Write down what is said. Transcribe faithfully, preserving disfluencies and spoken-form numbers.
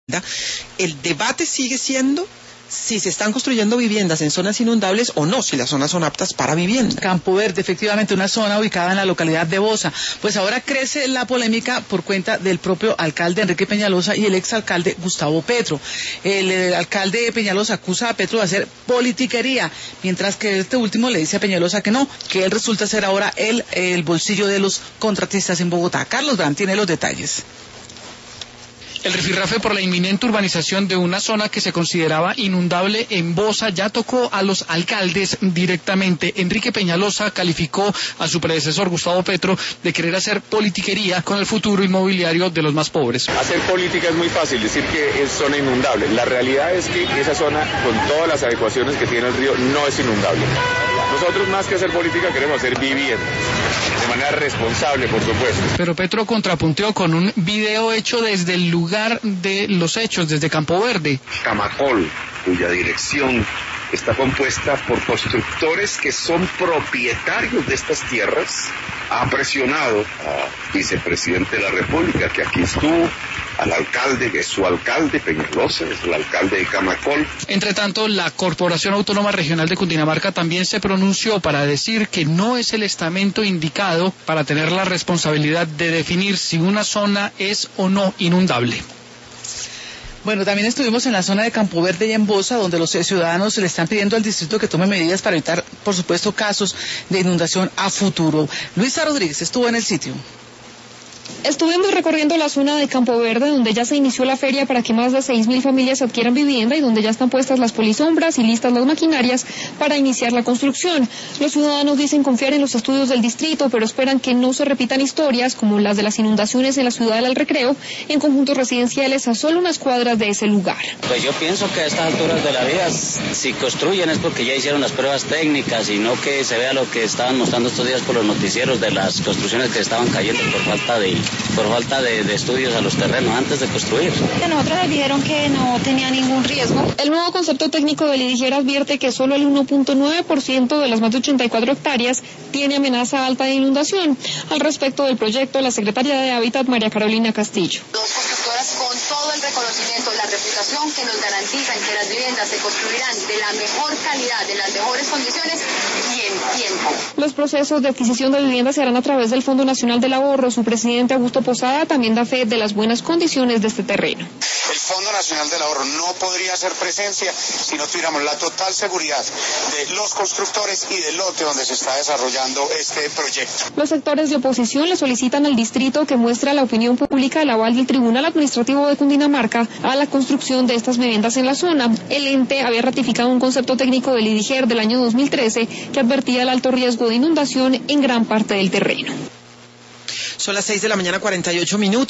El debate sigue siendo si se están construyendo viviendas en zonas inundables o no, si las zonas son aptas para vivienda. Campo Verde, efectivamente, una zona ubicada en la localidad de Bosa. Pues ahora crece la polémica por cuenta del propio alcalde Enrique Peñalosa y el exalcalde Gustavo Petro. El, el alcalde Peñalosa acusa a Petro de hacer politiquería, mientras que este último le dice a Peñalosa que no, que él resulta ser ahora el, el bolsillo de los contratistas en Bogotá. Carlos Brand tiene los detalles. El rifirrafe por la inminente urbanización de una zona que se consideraba inundable en Bosa ya tocó a los alcaldes directamente. Enrique Peñalosa calificó a su predecesor Gustavo Petro de querer hacer politiquería con el futuro inmobiliario de los más pobres. Hacer política es muy fácil, decir que es zona inundable. La realidad es que esa zona, con todas las adecuaciones que tiene el río, no es inundable. Nosotros, más que hacer política, queremos hacer vivienda, de manera responsable, por supuesto. Pero Petro contrapunteó con un video hecho desde el lugar de los hechos, desde Campo Verde. Camacol, cuya dirección está compuesta por constructores que son propietarios de estas tierras, ha presionado al vicepresidente de la República, que aquí estuvo, al alcalde, que es su alcalde, Peñalosa, es el alcalde de Camacol. Entre tanto, la Corporación Autónoma Regional de Cundinamarca también se pronunció para decir que no es el estamento indicado para tener la responsabilidad de definir si una zona es o no inundable. Bueno, también estuvimos en la zona de Campo Verde y en Bosa, donde los ciudadanos le están pidiendo al distrito que tome medidas para evitar, por supuesto, casos de inundación a futuro. Luisa Rodríguez estuvo en el sitio. Estuvimos recorriendo la zona de Campo Verde, donde ya se inició la feria para que más de seis mil familias adquieran vivienda y donde ya están puestas las polisombras y listas las maquinarias para iniciar la construcción. Los ciudadanos dicen confiar en los estudios del distrito, pero esperan que no se repitan historias como las de las inundaciones en la ciudad del Recreo, en conjuntos residenciales a solo unas cuadras de ese lugar. Pues yo pienso que a estas alturas de la vida, si construyen es porque ya hicieron las pruebas técnicas y no que se vea lo que estaban mostrando estos días por los noticieros de las construcciones que estaban cayendo por falta de por falta de, de estudios a los terrenos antes de construir. A nosotros nos dijeron que no tenía ningún riesgo. El nuevo concepto técnico de Lidiger advierte que solo el uno punto nueve por ciento de las más de ochenta y cuatro hectáreas tiene amenaza alta de inundación. Al respecto del proyecto, la secretaria de Hábitat, María Carolina Castillo. Dos constructoras con todo el reconocimiento, la reputación que nos garantizan que las viviendas se construirán de la mejor calidad, en las mejores condiciones y en tiempo. Los procesos de adquisición de viviendas se harán a través del Fondo Nacional del Ahorro. Su presidente, Augusto Posada, también da fe de las buenas condiciones de este terreno. El Fondo Nacional del Ahorro no podría hacer presencia si no tuviéramos la total seguridad de los constructores y del lote donde se está desarrollando este proyecto. Los sectores de oposición le solicitan al distrito que muestre a la opinión pública el aval del Tribunal Administrativo de Cundinamarca a la construcción de estas viviendas en la zona. El ente había ratificado un concepto técnico del Lidiger del año dos mil trece que advertía el alto riesgo de inundación en gran parte del terreno. Son las seis de la mañana, cuarenta y ocho minutos.